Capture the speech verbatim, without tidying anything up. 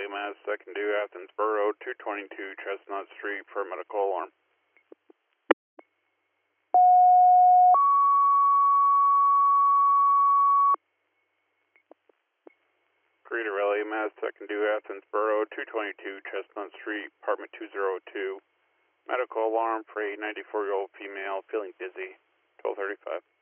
Raleigh, Mass. Second due Athens Borough, two twenty-two Chestnut Street for medical alarm. Greater Raleigh, Mass. Second due Athens Borough, two twenty-two Chestnut Street, apartment two oh two. Medical alarm for a ninety-four-year-old female feeling dizzy, twelve thirty-five.